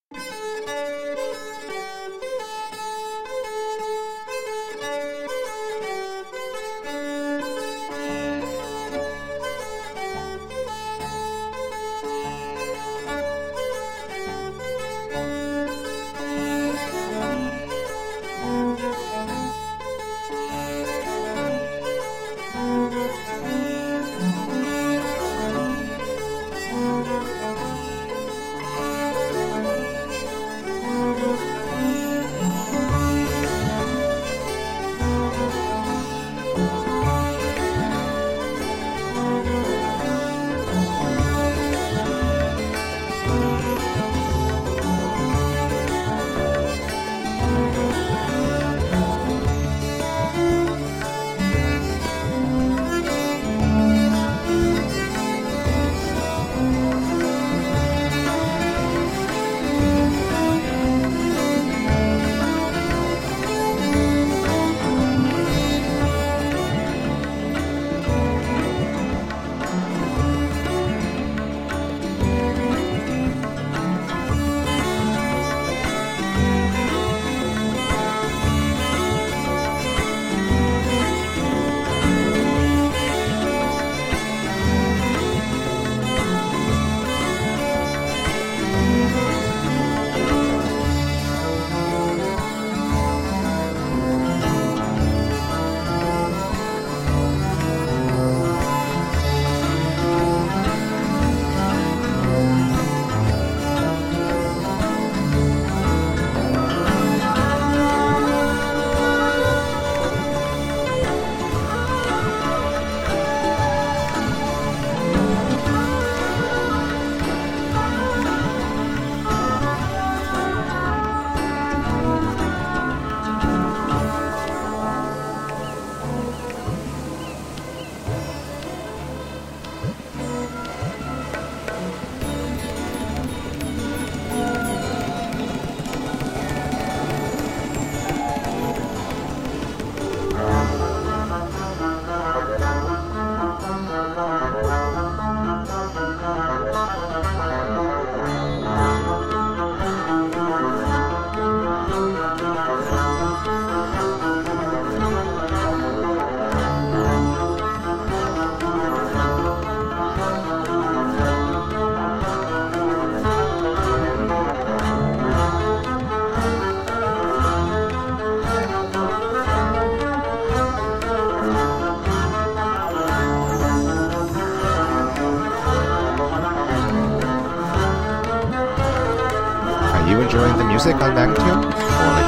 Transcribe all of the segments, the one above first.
Enjoying the music on Magnatune? For only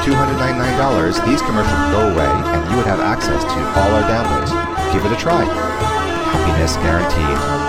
$299, these commercials would go away and you would have access to all our downloads. Give it a try. Happiness guaranteed.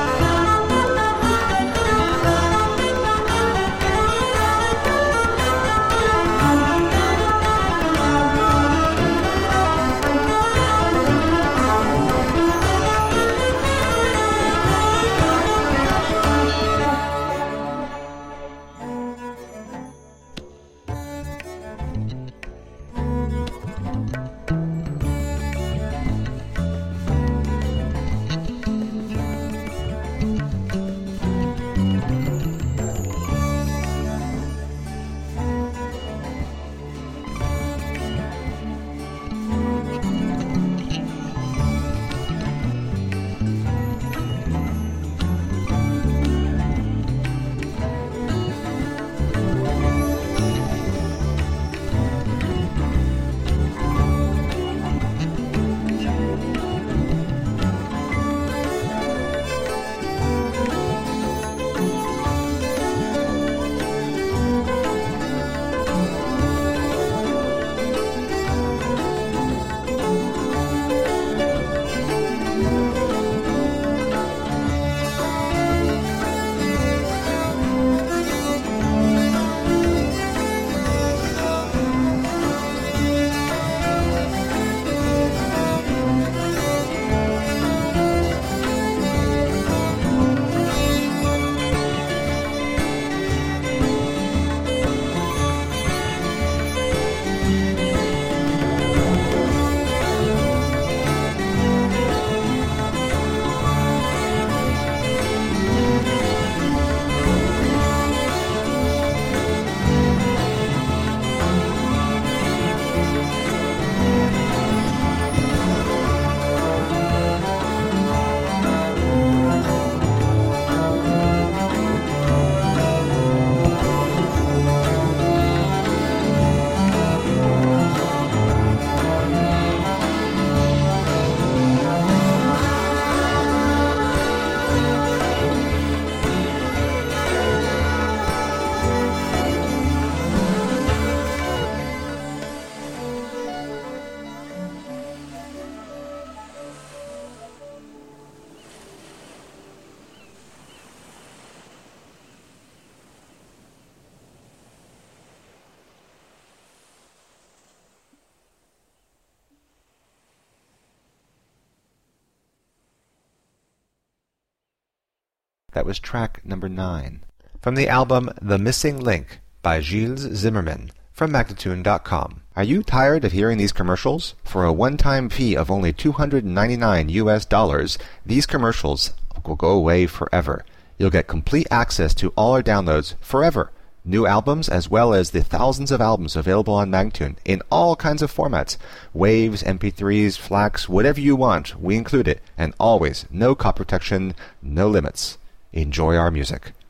That was track number 9. From the album The Missing Link by Gilles Zimmermann from Magnatune.com. Are you tired of hearing these commercials? For a one-time fee of only $299 US, these commercials will go away forever. You'll get complete access to all our downloads forever. New albums as well as the thousands of albums available on Magnatune in all kinds of formats. Waves, MP3s, FLACs, whatever you want, we include it. And always, no copy protection, no limits. Enjoy our music.